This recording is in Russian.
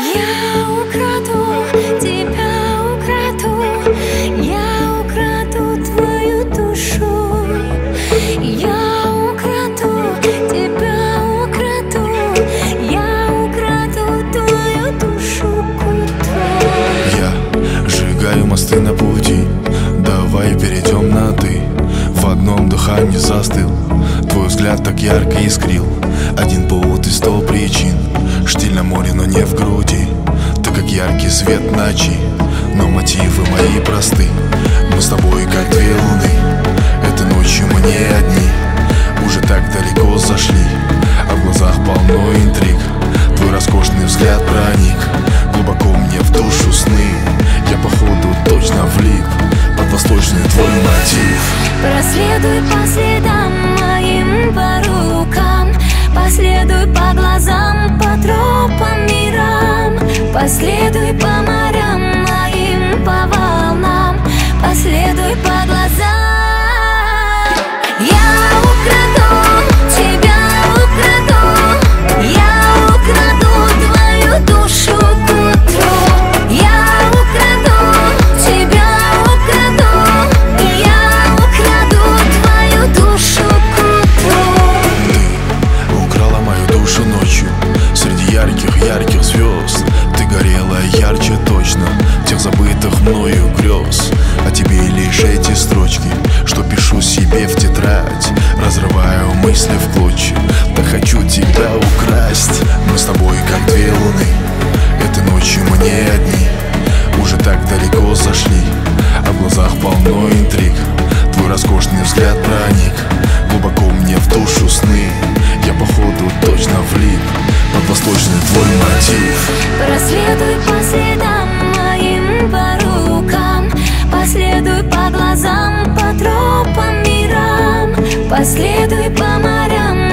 Я украду, тебя украду, я украду твою душу. Я украду, тебя украду, я украду твою душу к утру. Я сжигаю мосты на пути, давай перейдем на «ты». В одном дыхании застыл, твой взгляд так ярко искрил. Один повод и 100 причин. Штиль на море, но не в груди. Ты как яркий свет ночи, но мотивы мои просты. Мы с тобой как две луны, этой ночью мы не одни. Уже так далеко зашли, а в глазах полно интриг. Твой роскошный взгляд проник глубоко мне в душу сны. Я походу точно влип под восточный твой мотив. Проследуй по следам моим, по рукам, последуй по глазам, по тропам мирам. Последуй по морям моим, по волнам, последуй по глазам. Я украду, тебя украду, я украду твою душу к утру. Я украду, тебя украду, я украду твою душу к утру. Ты украла мою душу ночью среди ярких звезд. Ты горела ярче точно тех забытых мною грез. А тебе лишь эти строчки, что пишу себе в тетрадь. Разрываю мысли в клочья, так хочу тебя украсть. Мы с тобой как две луны, этой ночью мы не одни. Уже так далеко зашли, а в глазах полно интриг. Твой роскошный взгляд проник глубоко мне в душу сны. Я походу точно влип под восточный твой мотив. Проследуй по следам моим, по рукам, последуй по глазам, по тропам мирам. Последуй по морям